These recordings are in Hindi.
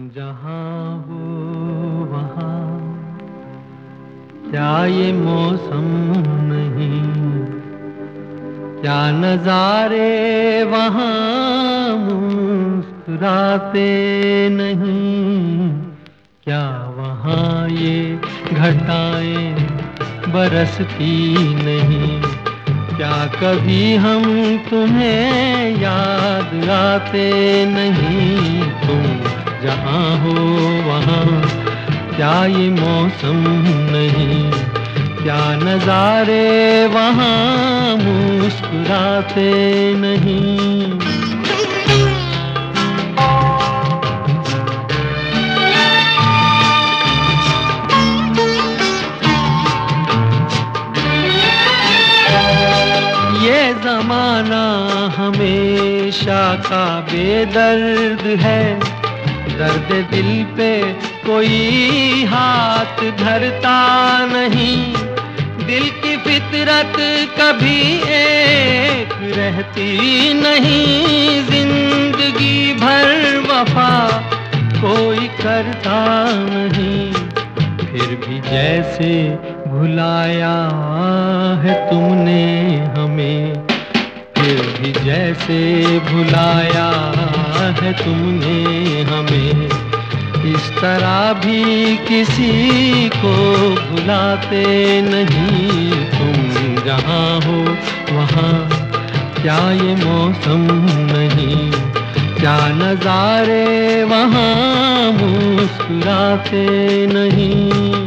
जहाँ हो वहाँ क्या ये मौसम नहीं, क्या नजारे वहाँ मुस्कुराते नहीं, क्या वहाँ ये घटाएं बरसती नहीं, क्या कभी हम तुम्हें याद आते नहीं। तुम जहाँ हो वहाँ क्या ये मौसम नहीं, क्या नजारे वहाँ मुस्कुराते नहीं। ये जमाना हमेशा का बेदर्द है, दर्द दिल पे कोई हाथ धरता नहीं। दिल की फितरत कभी एक रहती नहीं, जिंदगी भर वफा कोई करता नहीं। फिर भी जैसे भुलाया है तुमने हमें, फिर भी जैसे भुलाया है तुमने हमें, इस तरह भी किसी को भुलाते नहीं। तुम जहाँ हो वहाँ क्या ये मौसम नहीं, क्या नजारे वहाँ मुस्कुराते नहीं।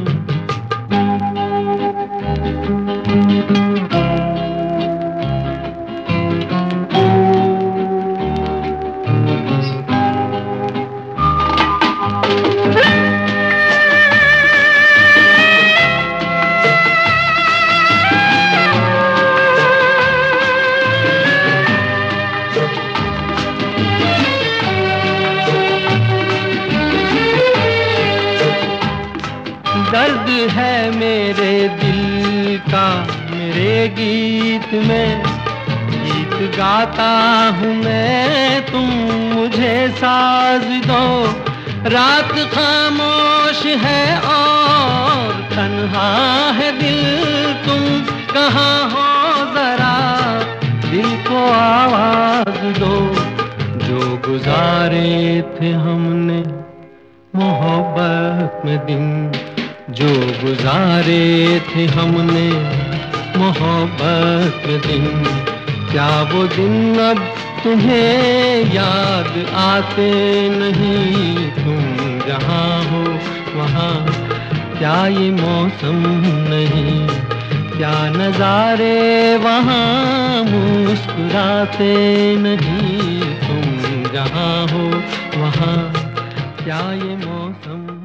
दर्द है मेरे दिल का मेरे गीत में, गीत गाता हूँ मैं तुम मुझे साज दो। रात खामोश है और तन्हा है दिल, तुम कहाँ हो जरा दिल को आवाज दो। जो गुजारे थे हमने मोहब्बत में दिन, जो गुजारे थे हमने मोहब्बत के दिन, क्या वो दिन अब तुम्हें याद आते नहीं। तुम जहाँ हो वहाँ क्या ये मौसम नहीं, क्या नजारे वहाँ मुस्कुराते नहीं। तुम जहाँ हो वहाँ क्या ये मौसम